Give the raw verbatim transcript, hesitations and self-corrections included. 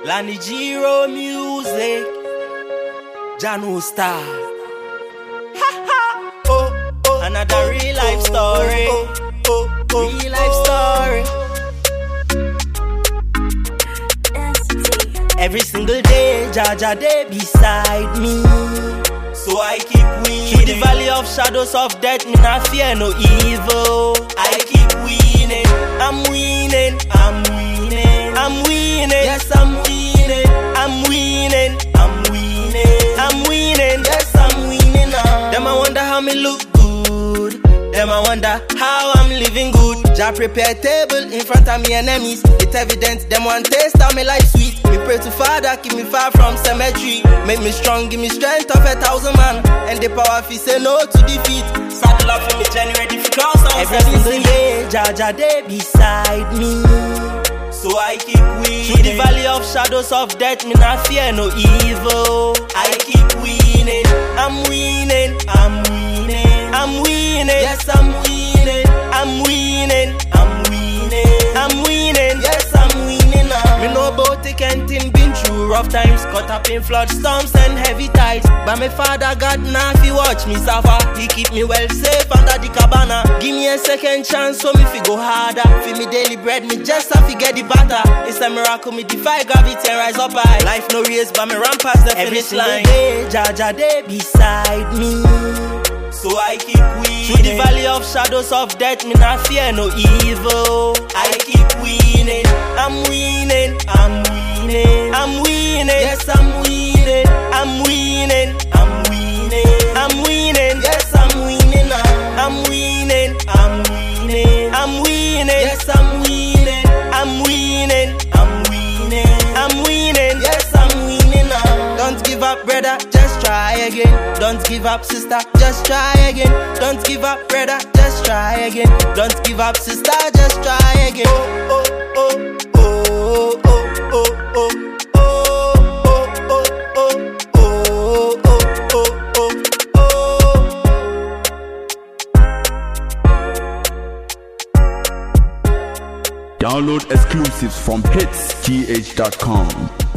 Lanijiro music, Janu Star. Ha ha. Oh oh. Another real life story. Oh oh oh. Real life story. Every single day, Jaja day beside me. So I keep winning. Through the valley of shadows of death, me not fear no evil. I keep winning. I'm winning. I'm winning. I'm winning. Yes, I'm winning. I'm winning. I'm winning. I'm winning. Yes, I'm winning now. Them I wonder how me look good. Them I wonder how I'm living good. Jah prepare table in front of me enemies. It's evident them want taste of me life sweet. Me pray to Father, keep me far from cemetery. Make me strong, give me strength of a thousand man. And the power fi say no to defeat. Saddle up for me January difficult songs. Every single day, Jaja day beside me. So I keep winning. Through the valley of shadows of death, me not fear no evil. I keep winning. I'm winning. I'm winning. I'm winning. Yes, I'm winning. I'm winning. I'm winning. I'm winning. Yes, I'm winning now. Me know about the Kentin been through rough times, caught up in flood storms and heavy tides. But my father God now fi watch me suffer. He keep me well safe under the cabana. Give me a second chance so me fi go harder. Fi me daily bread, me just have to get the butter. It's a miracle me defy gravity and rise up high. Life no race but me run past the finish line. Every single day, Jaja day beside me. So I keep winning. Through the valley of shadows of death, me not fear no evil. I keep winning. I'm winning. I'm winning. I'm winning. Yes, I'm winning. I'm winning. I'm winning. I'm winning. Yes, I'm winning now. I'm winning. I'm winning. I'm winning. Yes, I'm winning. I'm winning. I'm winning. I'm winning. Yes, I'm winning now. Don't give up, brother. Just try again. Don't give up, sister. Just try again. Don't give up, brother. Just try again. Don't give up, sister. Just try again. Oh oh oh oh oh oh Download exclusives from hits t h dot com.